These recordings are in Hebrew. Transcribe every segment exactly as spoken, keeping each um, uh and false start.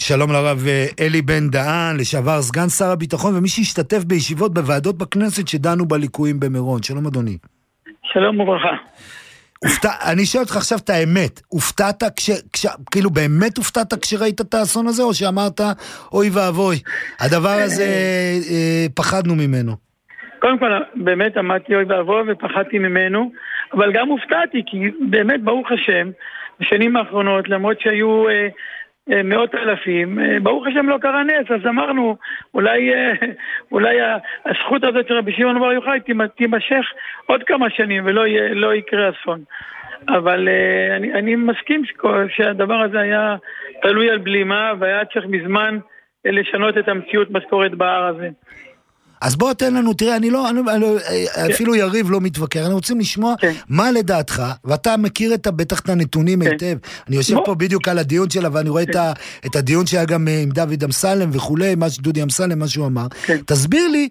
שלום לרב אלי בן דהן, לשעבר סגן שר הביטחון, ומי שהשתתף בישיבות בוועדות בכנסת שדנו בליקויים במירון. שלום אדוני. שלום וברכה. הופתע, אני שואל אותך עכשיו את האמת, הופתעת, כש, כש, כאילו באמת הופתעת כשראית את האסון הזה, או שאמרת, אוי ואבוי, הדבר הזה אה, פחדנו ממנו? קודם כל, באמת אמרתי אוי ואבוי ופחדתי ממנו, אבל גם הופתעתי, כי באמת ברוך השם, בשנים האחרונות, למרות שהיו אה, אה, מאות אלפים, אה, ברוך השם לא קרה נס, אז אמרנו, אולי, אה, אולי הזכות הזאת של רבי שמעון בר יוחאי תימשך עוד כמה שנים, ולא יהיה, לא יקרה אסון. אבל אה, אני, אני מסכים שהדבר הזה היה תלוי על בלימה, והיה צריך מזמן לשנות את המציאות מה שקורית בהר הזה. אז בוא תן לנו, תראה, אני לא, אני, אני, אפילו יריב לא מתווכח, אנחנו רוצים לשמוע מה לדעתך, ואתה מכיר את, בטח את הנתונים היטב, אני יושב פה בדיוק על הדיון שלה, ואני רואה את הדיון שהיה גם עם דוד אמסלם וכולי, מה שדודי אמסלם, מה שהוא אמר, תסביר לי,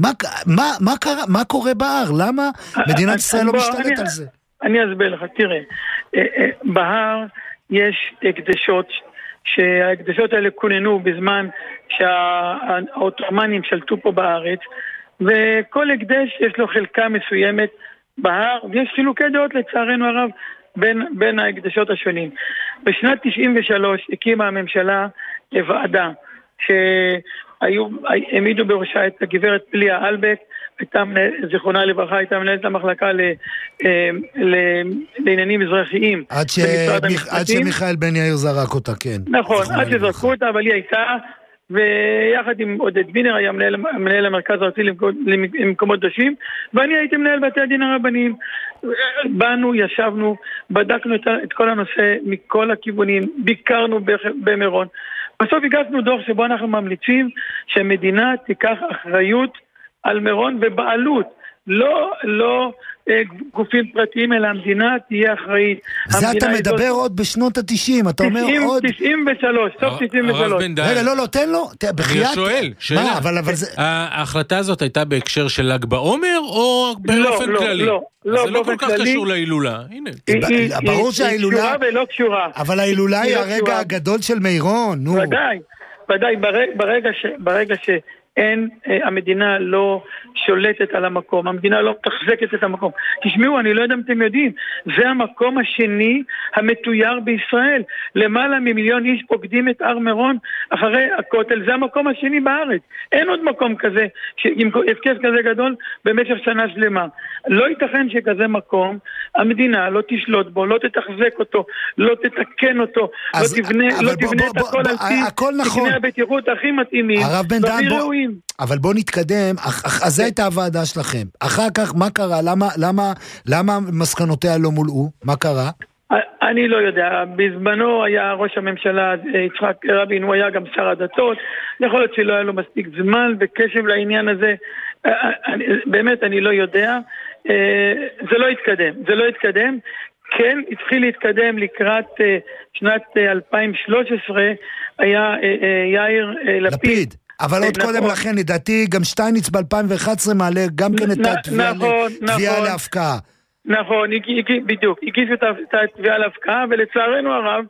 מה קורה בהר, למה מדינת ישראל לא משתלט על זה? אני אסביר לך, תראה, בהר יש הקדשות, שההקדשות האלה כוננו בזמן שהאוטומנים שלטו פה בארץ, וכל הקדש יש לו חלקה מסוימת בהר, ויש חילוקי דעות לצערנו הרב בין, בין ההקדשות השונים. בשנת תשעים ושלוש הקימה הממשלה ועדה שהיו, העמידו בראשה את הגברת פליה אלבק, הייתה, זיכרונה לברכה, הייתה מנהלת המחלקה ל, ל, לעניינים אזרחיים. עד, ש... עד שמיכאל בן יאיר זרק אותה, כן. נכון, עד שזרקו אותה, אבל היא הייתה, ויחד עם עודד בינר היה מנהל, מנהל המרכז הארצי למקומות קדושים, ואני הייתי מנהל בתי הדין הרבניים. באנו, ישבנו, בדקנו את, את כל הנושא מכל הכיוונים, ביקרנו במירון. בסוף הגענו דוח שבו אנחנו ממליצים שהמדינה תיקח אחריות על מירון ובעלות, לא, לא אה, גופים פרטיים, אלא המדינה תהיה אחראית. זה אתה מדבר זאת... עוד בשנות ה-תשעים, אתה אומר עוד... תשעים ושלוש, סוף תשעים ושלוש. רגע, לא, לא, תן לו, בחייאת. אני שואל, שאלה. מה, אבל, אבל זה... ההחלטה הזאת הייתה בהקשר של ל"ג בעומר, או באופן לא, כללי? לא, לא. זה לא כל כך קשור להילולה, הנה. ברור שההילולה... היא קשורה ולא קשורה. אבל ההילולה היא הרגע הגדול של מירון, נו. ודאי, ודאי, ברגע ש... אין, המדינה לא שולטת על המקום, המדינה לא תחזקת את המקום. תשמעו, אני לא יודע אם אתם יודעים, זה המקום השני המתויר בישראל. למעלה ממיליון איש פוקדים את הר מירון אחרי הכותל, זה המקום השני בארץ. אין עוד מקום כזה, עם התקף כזה גדול במשך שנה שלמה. לא ייתכן שכזה מקום, המדינה לא תשלוט בו, לא תתחזק אותו, לא תתקן אותו, אז, לא תבנה, לא בוא, תבנה בוא, את הכל בוא, על פי הכל נכון. תקני הבטיחות הכי מתאימים. הרב בן דהן, בוא, אבל בוא נתקדם, אז זו הייתה הוועדה שלכם. אחר כך, מה קרה? למה, למה, למה מסקנותיה לא מולאו? מה קרה? אני לא יודע. בזמנו היה ראש הממשלה יצחק רבין, הוא היה גם שר הדתות. יכול להיות שלא היה לו מספיק זמן וקשב לעניין הזה. באמת, אני לא יודע. זה לא התקדם. זה לא התקדם. כן, התחיל להתקדם לקראת שנת אלפיים ושלוש עשרה, היה יאיר לפיד. אבל עוד קודם לכן, לדעתי, גם שטייניץ ב-אלפיים ואחת עשרה מעלה גם כן את התביעה להפקעה. נכון, בדיוק, הגישו את התביעה להפקעה, ולצערנו הרב,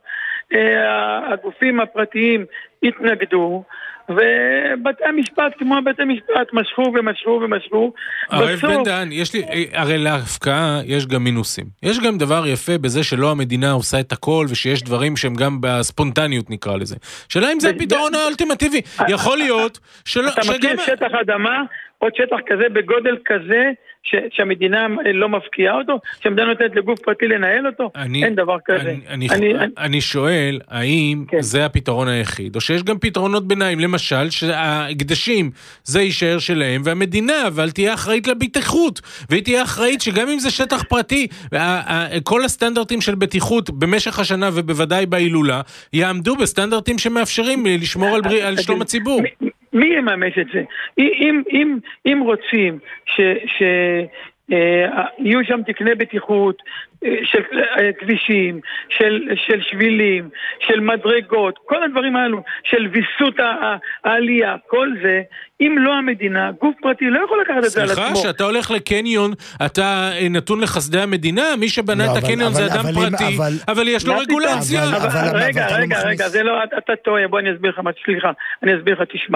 הגופים הפרטיים התנגדו, ובתי המשפט, כמו בתי המשפט, משכו ומשכו ומשכו. הרב בן דהן, יש לי, הרי להפקעה יש גם מינוסים. יש גם דבר יפה בזה שלא המדינה עושה את הכל, ושיש דברים שהם גם בספונטניות נקרא לזה. שאלה אם זה הפתרון האולטימטיבי. יכול להיות שלא... אתה מכיר שטח אדמה, עוד שטח כזה בגודל כזה, ש, שהמדינה לא מפקיעה אותו, שהמדינה נותנת לגוף פרטי לנהל אותו, אני, אין דבר כזה. אני, אני, אני, אני שואל, האם כן. זה הפתרון היחיד, או שיש גם פתרונות ביניים, למשל, שההקדשים זה יישאר שלהם, והמדינה, אבל תהיה אחראית לביטחות, והיא תהיה אחראית שגם אם זה שטח פרטי, כל הסטנדרטים של בטיחות במשך השנה, ובוודאי בהילולה, יעמדו בסטנדרטים שמאפשרים לשמור על, בריא, על שלום הציבור. מי יממש את זה? אם, אם, אם רוצים ש, ש, אה, יהיו שם תקני בטיחות, של כבישים, של, של שבילים, של מדרגות, כל הדברים האלו, של ויסות העלייה, כל זה, אם לא המדינה, גוף פרטי לא יכול לקחת את זה על עצמו. סליחה, שאתה הולך לקניון, אתה נתון לחסדי המדינה, מי שבנה את הקניון זה אדם פרטי, אבל יש לו רגולציה. רגע, רגע, רגע, זה לא, אתה טועה, בוא אני אסביר לך, סליחה, אני אסביר לך, תשמע.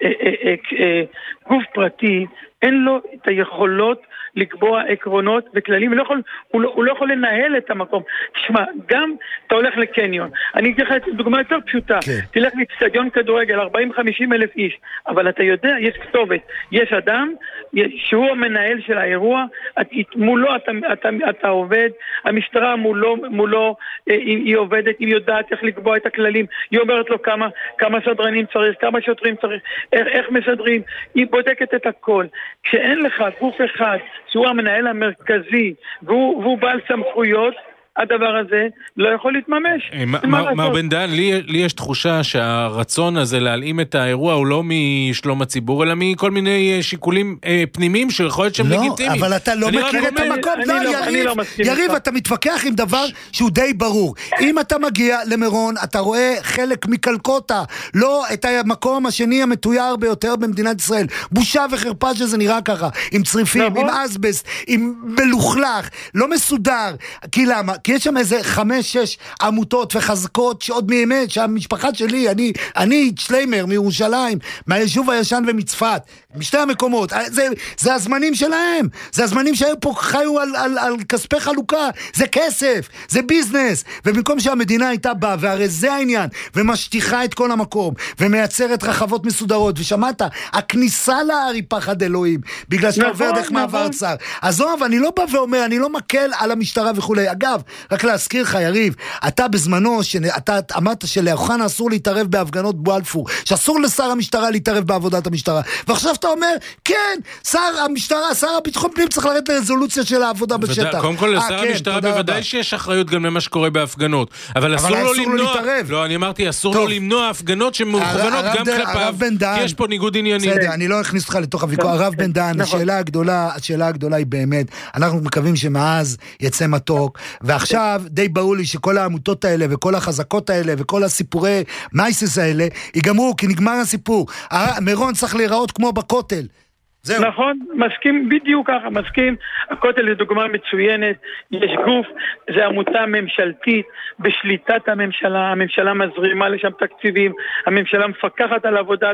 גוף פרטי, אין לו את היכולות לקבוע עקרונות וכללים, הוא לא יכול, הוא לא, הוא לא יכול לנהל את המקום. תשמע, גם אתה הולך לקניון, אני אגיד לך דוגמה יותר פשוטה, כן. תלך לאצטדיון כדורגל, ארבעים חמישים אלף איש, אבל אתה יודע, יש כתובת, יש אדם, שהוא המנהל של האירוע, מולו אתה, אתה, אתה עובד, המשטרה מולו, מולו היא, היא עובדת, היא יודעת איך לקבוע את הכללים, היא אומרת לו כמה, כמה סדרנים צריך, כמה שוטרים צריך, איך, איך מסדרים, היא בודקת את הכל. כשאין לך גוף אחד שהוא המנהל המרכזי והוא, והוא בעל סמכויות, הדבר הזה לא יכול להתממש. מר בן דהן, לי יש תחושה שהרצון הזה להלאים את האירוע הוא לא משלום הציבור, אלא מכל מיני שיקולים פנימיים שיכול להיות שהם לגיטימיים. לא, אבל אתה לא מכיר את המקום. לא, יריב, יריב, אתה מתווכח עם דבר שהוא די ברור. אם אתה מגיע למרון, אתה רואה חלק מקלקוטה, לא את המקום השני המתויר ביותר במדינת ישראל. בושה וחרפה שזה נראה ככה, עם צריפים, עם אסבסט, עם מלוכלך, לא מסודר. כי למה? כי יש שם איזה חמש, שש עמותות וחזקות שעוד מימי, שהמשפחה שלי, אני, אני שליימר מירושלים, מהיישוב הישן ומצפת, משתי המקומות, זה, זה הזמנים שלהם, זה הזמנים שהיו פה חיו על, על, על כספי חלוקה, זה כסף, זה ביזנס, ובמקום שהמדינה הייתה באה, והרי זה העניין, ומשטיחה את כל המקום, ומייצרת רחבות מסודרות, ושמעת, הכניסה להר היא פחד אלוהים, בגלל שאתה עובר דרך מעבר צר. עזוב, אני לא בא ואומר, אני לא מקל על המשטרה וכולי. אגב, רק להזכיר לך, יריב, אתה בזמנו, אתה אמרת שלאוחנה אסור להתערב בהפגנות בלפור, שאסור לשר המשטרה להתערב בעבודת המשטרה, ועכשיו אתה אומר, כן, שר המשטרה, שר הביטחון פנים צריך לרדת לרזולוציה של העבודה בשטח. קודם כל, לשר המשטרה בוודאי שיש אחריות גם למה שקורה בהפגנות, אבל אסור לו למנוע, לא, אני אמרתי, אסור לו למנוע הפגנות שמוכוונות גם כלפיו, כי יש פה ניגוד עניינים. בסדר, אני לא אכניס אותך לתוך הוויכוח. הרב בן דהן, השאלה הגדולה, השאלה הגדולה היא באמת, אנחנו מקווים שמאז יצא מתוק, ועכשיו די ברור לי שכל העמותות האלה וכל החזקות האלה וכל הסיפורי מייסס האלה ייגמרו, כי נגמר הסיפור. מירון צריך להיראות כמו בכותל. זהו. נכון, מסכים בדיוק ככה, מסכים. הכותל זה דוגמה מצוינת, יש גוף, זה עמותה ממשלתית בשליטת הממשלה, הממשלה מזרימה לשם תקציבים, הממשלה מפקחת על עבודת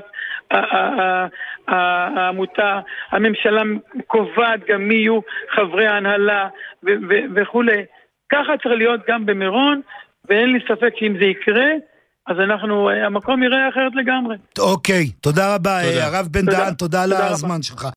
העמותה, הממשלה קובעת גם מי יהיו חברי ההנהלה וכו'. ככה צריך להיות גם במירון, ואין לי ספק שאם זה יקרה, אז אנחנו, המקום יראה אחרת לגמרי. אוקיי, תודה רבה, הרב בן דהן, תודה על הזמן שלך.